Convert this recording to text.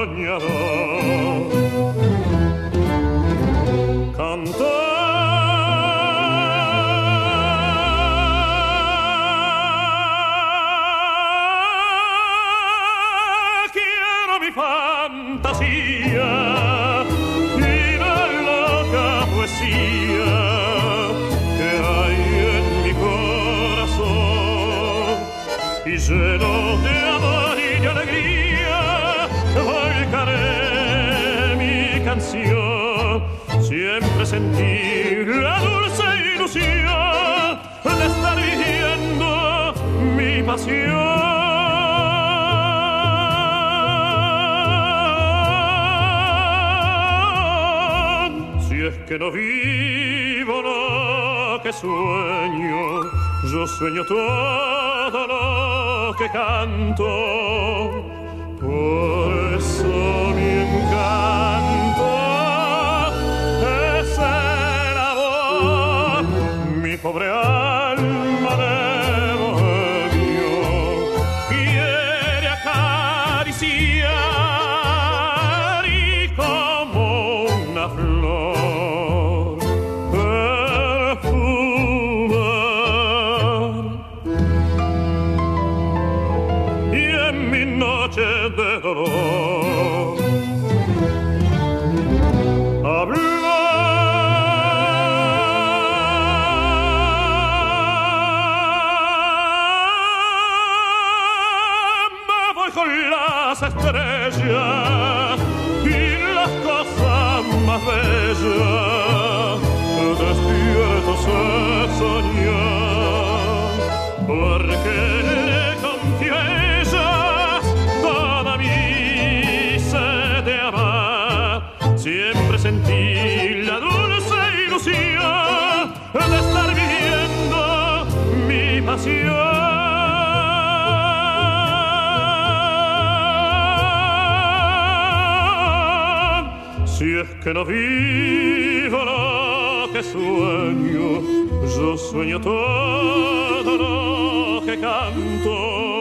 soñador. Cantar quiero mi fantasía y la loca poesía que hay en mi corazón, y lleno de amor y de alegría volcaré mi canción. Siempre sentí la dulce ilusión de estar viviendo mi pasión. Si es que no vivo lo que sueño, yo sueño todo lo que canto. Por eso mi encanto es el amor, mi pobre alma de bohemio quiere acariciar, y como una flor perfumar, y en mi noche de dolor con las estrellas y las cosas más bellas, despiertos a soñar, porque le confío a ellas toda mi sed de amar. Siempre sentí la dulce ilusión de estar viviendo mi pasión. Si es que no vivo lo que sueño, yo sueño todo lo que canto.